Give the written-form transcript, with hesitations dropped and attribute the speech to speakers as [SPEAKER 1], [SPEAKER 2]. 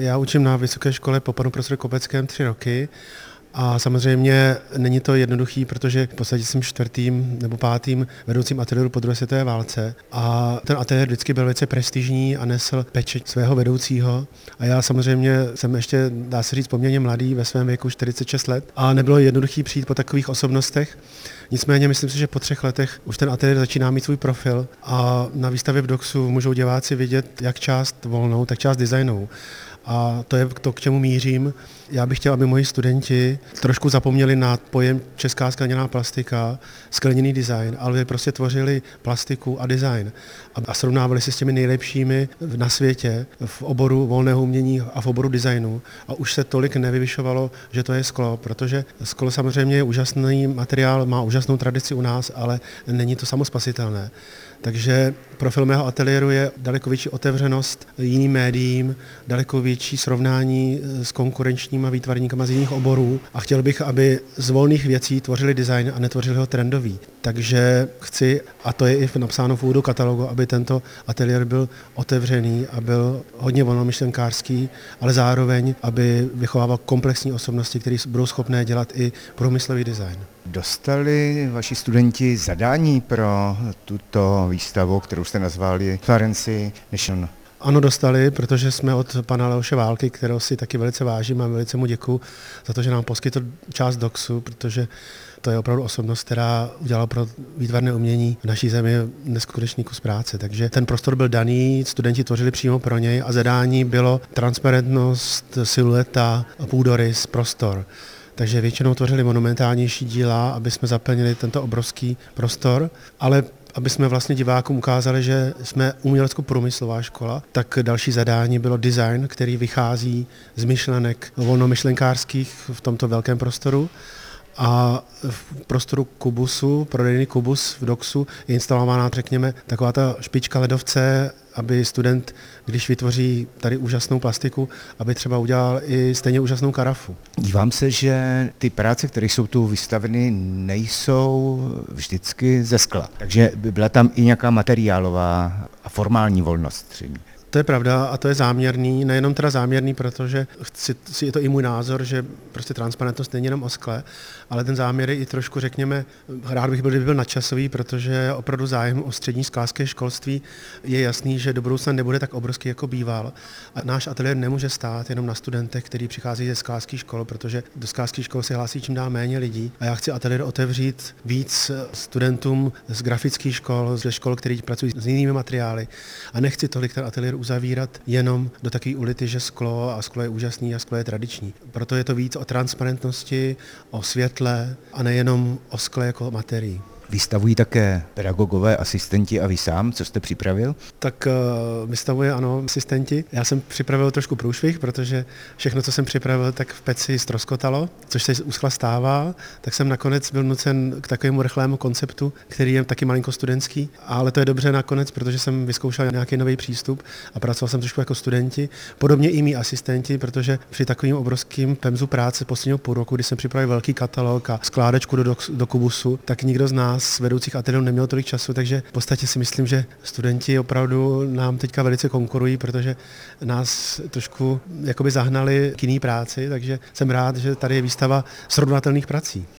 [SPEAKER 1] Já učím na vysoké škole po panu profesoru Kopeckém 3 roky. A samozřejmě není to jednoduchý, protože v podstatě jsem 4. nebo 5. vedoucím ateliéru po druhé světové válce a ten ateliér vždycky byl velice prestižní a nesl pečeť svého vedoucího. A já samozřejmě jsem ještě, dá se říct, poměrně mladý, ve svém věku 46 let a nebylo jednoduchý přijít po takových osobnostech. Nicméně myslím si, že po 3 letech už ten ateliér začíná mít svůj profil a na výstavě v DOXu můžou diváci vidět jak část volnou, tak část designovou. A to je to, k čemu mířím. Já bych chtěl, aby moji studenti trošku zapomněli na pojem česká skleněná plastika, skleněný design, ale prostě tvořili plastiku a design a srovnávali se s těmi nejlepšími na světě v oboru volného umění a v oboru designu. A už se tolik nevyvyšovalo, že to je sklo, protože sklo samozřejmě je úžasný materiál, má úžasnou tradici u nás, ale není to samospasitelné. Takže profil mého ateliéru je daleko větší otevřenost jiným médiím, daleko větší srovnání s konkurenčníma výtvarníkama z jiných oborů a chtěl bych, aby z volných věcí tvořili design a netvořili ho trendový. Takže chci, a to je i napsáno v úvodu katalogu, aby tento ateliér byl otevřený a byl hodně volnomyšlenkářský, ale zároveň, aby vychovával komplexní osobnosti, které budou schopné dělat i průmyslový design.
[SPEAKER 2] Dostali vaši studenti zadání pro tuto výstavu, kterou jste nazvali Clarence Nation?
[SPEAKER 1] Ano, dostali, protože jsme od pana Leoše Války, kterého si taky velice vážím a velice mu děkuju za to, že nám poskytl část DOXu, protože to je opravdu osobnost, která udělala pro výtvarné umění v naší zemi neskutečný kus práce. Takže ten prostor byl daný, studenti tvořili přímo pro něj a zadání bylo transparentnost, silueta, půdorys, prostor. Takže většinou tvořili monumentálnější díla, aby jsme zaplnili tento obrovský prostor, ale aby jsme vlastně divákům ukázali, že jsme umělecko-průmyslová škola, tak další zadání bylo design, který vychází z myšlenek volnomyšlenkářských v tomto velkém prostoru. A v prostoru Kubusu, prodejný Kubus v DOXu, je instalována, řekněme, taková ta špička ledovce, aby student, když vytvoří tady úžasnou plastiku, aby třeba udělal i stejně úžasnou karafu.
[SPEAKER 2] Dívám se, že ty práce, které jsou tu vystaveny, nejsou vždycky ze skla. Takže by byla tam i nějaká materiálová a formální volnost třeba.
[SPEAKER 1] To je pravda a to je záměrný, nejenom teda záměrný, protože je to i můj názor, že prostě transparentnost není jenom o skle, ale ten záměr je i trošku, řekněme, rád bych byl, kdyby byl nadčasový, protože opravdu zájem o střední sklářské školství je jasný, že do budoucna nebude tak obrovský, jako býval. A náš ateliér nemůže stát jenom na studentech, kteří přichází ze sklářských škol, protože do sklářských škol se hlásí čím dál méně lidí. A já chci ateliér otevřít víc studentům z grafických škol, ze škol, který pracují s jinými materiály. A nechci tolik ten ateliér uzavírat jenom do takové ulity, že sklo je úžasný a sklo je tradiční. Proto je to víc o transparentnosti, o světle a nejenom o skle jako materii.
[SPEAKER 2] Vystavují také pedagogové, asistenti a vy sám, co jste připravil?
[SPEAKER 1] Tak vystavuje, ano, asistenti. Já jsem připravil trošku průšvih, protože všechno, co jsem připravil, tak v peci ztroskotalo, což se úskla stává, tak jsem nakonec byl nucen k takovému rychlému konceptu, který je taky malinko studentský, ale to je dobře nakonec, protože jsem vyzkoušel nějaký nový přístup a pracoval jsem trošku jako studenti. Podobně i mý asistenti, protože při takovým obrovským pemzu práce posledního půl roku, kdy jsem připravil velký katalog a skládačku do Kubusu, tak nikdo z nás vedoucích ateliérů neměl tolik času, takže v podstatě si myslím, že studenti opravdu nám teďka velice konkurují, protože nás trošku jakoby zahnali k jiný práci, takže jsem rád, že tady je výstava srovnatelných prací.